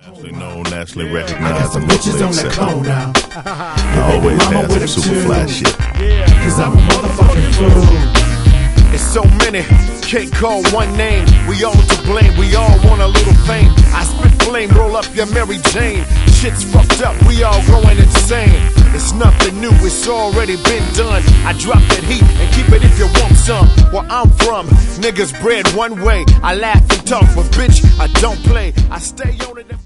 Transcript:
Nationally known, nationally recognized. Some bitches on the corner. I always have some super fly shit. Cause I'm a motherfucking fool. It's so many, can't call one name. We all to blame, we all want a little fame. I spit flame, roll up your Mary Jane. Shit's fucked up, we all going insane. It's nothing new, it's already been done. I drop that heat and keep it if you want some. Where I'm from, niggas bred one way. I laugh and talk, but bitch, I don't play. I stay on it.